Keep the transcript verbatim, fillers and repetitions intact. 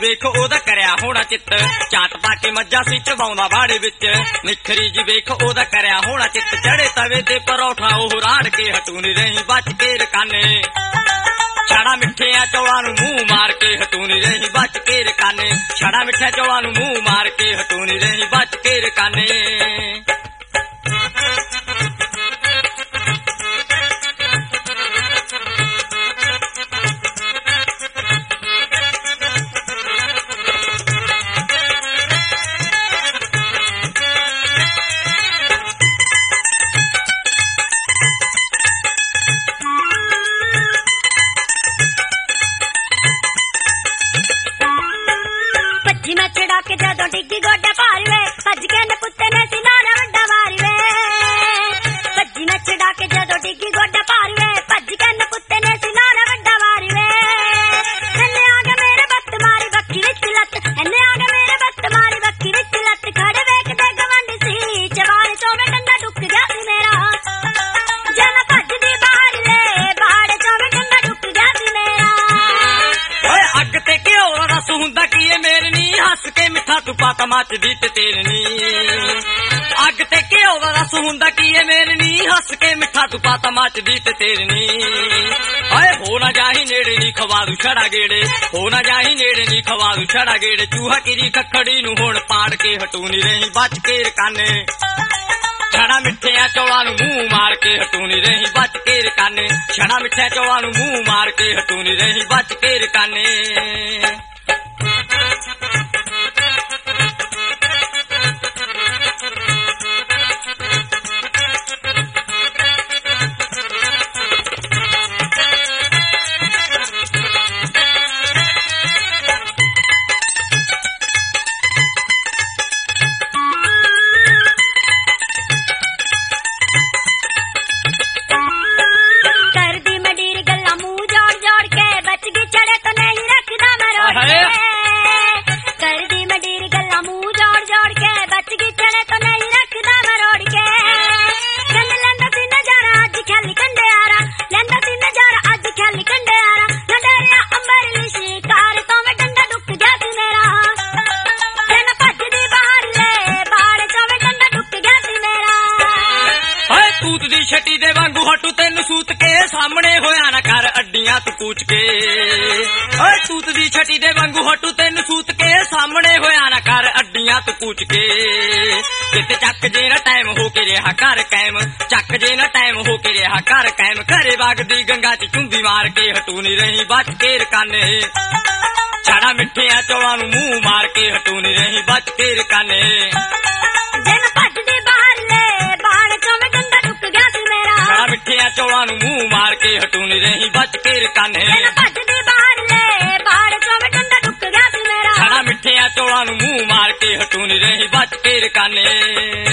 ਵੇਖ ਉਹਦਾ ਕਰਿਆ ਹੋਣਾ ਚਿੱਤ, ਚਾਟ ਪਾ ਕੇ ਮੱਝਾਂ ਸੀ ਚਵਾਉਂਦਾ ਬਾੜੇ ਵਿੱਚ। ਨਿਖਰੀ ਜੀ ਵੇਖ ਉਹਦਾ ਕਰਿਆ ਹੋਣਾ ਚਿੱਤ, ਚੜੇ ਤਵੇ ਤੇ ਪਰੌਠਾ ਉਹ ਰਾੜ ਕੇ ਹਟੂ ਨੀ ਰਹੀ ਬਚ ਕੇ ਰਕਾਨੇ। ਛੜਾ ਮਿੱਠਿਆਂ ਚੌਲਾਂ ਨੂੰ ਮੂੰਹ ਮਾਰ ਕੇ ਹਟੂ ਨੀ ਰਹੀ ਬਚ ਕੇ ਰਕਾਨੇ। ਛੜਾ ਮਿੱਠਿਆਂ ਚੌਲਾਂ ਨੂੰ ਮੂੰਹ ਮਾਰ ਕੇ ਹਟੂ ਨੀ ਰਹੀ ਬਚ ਕੇ ਰਕਾਨੇ। ਮੈਂ ਚੜਾ ਕੇ ਜਦੋਂ ਡਿੱਗੀ ਗੋਡਾ ਭਾਰ ਵੇ, ਭੱਜ ਕੇ ਨੇ ਕੁੱਤੇ ਨੇ ਸੀ ਨਾਲ ਵੱਡਾ ਮਾਰ ਵੇ। ਭੱਜੀ ਮੈਂ ਚੜਾ ਕੇ ਜਦੋਂ ਡਿੱਗੀ ਗੋਡਾ ਭਾਰ ਵੇ, ਭੱਜ ਕੇ ਨੇ ਕੁੱਤੇ ਨੇ ਸੀ ਨਾਲ ਵੱਡਾ ਮਾਰ ਵੇ। ਇਹਨੇ ਆ ਗਿਆ ਮੇਰੇ ਬੱਤ ਮਾਰੀ ਬੱਖੀ ਵਿੱਚ ਲੱਤ, ਇਹਨੇ ਆ ਗਿਆ ਮੇਰੇ ਬੱਤ ਮਾਰੀ ਬੱਖੀ ਵਿੱਚ ਲੱਤ। ਖੜੇ ਵੇਖਦੇ ਗਵੰਡ ਸੀ ਚਵਾਲ ਚੋਂ ਮੈਂ ਡੰਡਾ ਡੁੱਕ ਗਿਆ ਸੀ ਮੇਰਾ। ਜੇ ਮੈਂ ਭੱਜਦੀ ਬਾਹਰ ਵੇ ਬਾੜ ਚੋਂ ਮੈਂ ਡੰਡਾ ਡੁੱਕ ਗਿਆ ਸੀ ਮੇਰਾ। ਓਏ ਅੱਗ ਤੇ ਘਿਓ ਦਾ ਰਸ ਹੁੰਦਾ ਕੀ ਏ ਮੇਰੇ ਨੀ, ਹੱਸ ਕੇ ਮਿੱਠਾ ਤੂੰ ਪਾਤਾ ਮੱਚਦੀ ਤੇ ਤੇਰੇ ਨੀ। ਅੱਗ ਤੇ ਘਿਓ ਦਾ ਰਸ ਹੁੰਦਾ ਕੀ ਏ ਮੇਰੇ ਨੀ, ਹੱਸ ਕੇ ਮਿੱਠਾ ਤੂੰ ਪਾਤਾ ਮੱਚਦੀ ਤੇ ਤੇਰੇ ਨੀ। ਓਏ ਹੋ ਨਾ ਜਾਹੀ ਨੇੜੇ ਨੀ ਖਵਾ ਦੂ ਛੜਾ ਗੇੜੇ, ਹੋ ਨਾ ਜਾਹੀ ਨੇੜੇ ਨੀ ਖਵਾ ਦੂ ਛੜਾ ਗੇੜੇ। ਚੂਹਾ ਕਿਰੀ ਕੱਖੜੀ ਨੂੰ ਹੁਣ ਪਾੜ ਕੇ ਹਟੂ ਨੀ ਰਹੀ ਬਚ ਕੇ ਰਕਾਨੇ। ਛੜਾ ਮਿੱਠਿਆਂ ਚੌਲਾਂ ਨੂੰ ਮੂੰਹ ਮਾਰ ਕੇ ਹਟੂ ਨੀ ਰਹੀ ਬਚ ਕੇ ਰਕਾਨੇ। ਛੜਾ ਮਿੱਠਿਆਂ ਚੌਲਾਂ ਨੂੰ ਮੂੰਹ ਮਾਰ ਕੇ ਹਟੂ ਨੀ ਰਹੀ ਬਚ ਕੇ ਰਕਾਨੇ। ਕਰਦੀ ਮਡੀਰ ਗੱਲਾਂ ਮੂੰਹ ਜੋੜ ਜੋੜ ਕੇ, ਬਚ ਗਈ ਚੜੇ ਤਾਂ ਨਹੀਂ ਰੱਖਦਾ ਮੈਂ ਰੋੜ ਕੇ। ਕਰਦੀ ਮਡੀਰ ਗੱਲਾਂ ਮੂੰਹ ਜੋੜ ਜੋੜ ਕੇ, ਬਚ ਗਈ ਚੜੇ ਤਾਂ ਨਹੀਂ ਰੱਖਦਾ ਮੈਂ ਰੋੜ ਕੇ। ਕੰਨ ਲੈਂਦਾ ਸੀ ਨਜ਼ਾਰਾ ਅੱਜ ਖਾਲੀ ਕੰਡਿਆਰਾ, ਲੈਂਦਾ ਸੀ ਨਜ਼ਾਰਾ ਅੱਜ ਖਾਲੀ ਕੰਡਿਆਰਾ। ਨਾ ਡਰਿਆ ਅੰਬਰ ਲਈ ਸ਼ਿਕਾਰ ਤੋਂ ਮੈਂ ਡੰਡਾ ਡੁੱਕ ਗਿਆ ਸੀ ਮੇਰਾ। ਜੇ ਮੈਂ ਭੱਜਦੀ ਬਾਹਰ ਵੇ ਬਾੜ ਚੋਂ ਮੈਂ ਡੰਡਾ ਡੁੱਕ ਗਿਆ ਸੀ ਮੇਰਾ। ਓਏ ਤੂਤ ਦੀ ਛੱਟੀ ਦੇ ਵਾਂਗੂ ਹਟੂ ਤੈਨੂੰ ਸੂਤ ਕੇ, ਸਾਹਮਣੇ ਹੋਇਆ ਨਾ ਕਰ ਅੱਡੀਆਂ ਤੂੰ ਕੂਚ ਕੇ। ਓਏ ਤੂਤ ਦੀ ਛੱਟੀ ਦੇ ਵਾਂਗੂ ਹਟੂ ਤੈਨੂੰ ਸੂਤ ਕੇ, ਸਾਹਮਣੇ ਹੋਇਆ ਨਾ ਕਰ ਅੱਡੀਆਂ ਤੂੰ ਕੂਚ ਕੇ। ਕਿਤੇ ਚੱਕ ਜੇ ਨਾ ਟਾਈਮ ਹੋ ਕੇ ਰਿਹਾ ਘਰ ਕਾਇਮ, ਚੱਕ ਜੇ ਨਾ ਟਾਈਮ ਹੋ ਕੇ ਰਿਹਾ ਘਰ ਕਾਇਮ। ਘਰੇ ਵਗਦੀ ਗੰਗਾ ਚ ਚੁੰਦੀ ਮਾਰ ਕੇ ਹਟੂ ਨੀ ਰਹੀ ਬਚ ਕੇ ਰਕਾਨੇ। ਛੜਾ ਮਿੱਠਿਆਂ ਚੌਲਾਂ ਨੂੰ ਮੂੰਹ ਮਾਰ ਕੇ ਹਟੂ ਨੀ ਰਹੀ ਬਚ ਕੇ ਰਕਾਨੇ। ਜੇ ਮੈਂ ਭੱਜਦੀ ਬਾਹਰ ਵੇ ਬਾੜ ਚੋਂ ਮੈਂ ਡੰਡਾ ਡੁੱਕ ਗਿਆ ਸੀ ਮੇਰਾ। ਛੜਾ ਮਿੱਠਿਆਂ ਚੌਲਾਂ ਨੂੰ ਮੂੰਹ ਮਾਰ ਕੇ ਹਟੂ ਨੀ ਰਹੀ ਬਚ ਕੇ ਰਕਾਨੇ। ਜੇ ਮੈਂ ਭੱਜਦੀ ਬਾਹਰ ਵੇ ਬਾੜ ਚੋਂ ਮੈਂ ਡੰਡਾ ਡੁੱਕ ਗਿਆ ਸੀ ਮੇਰਾ। ਛੜਾ ਮਿੱਠਿਆਂ ਚੌਲਾਂ ਨੂੰ ਮੂੰਹ ਮਾਰ ਕੇ ਹਟੂ ਨੀ ਰਹੀ ਬਚ ਕੇ ਰਕਾਨੇ।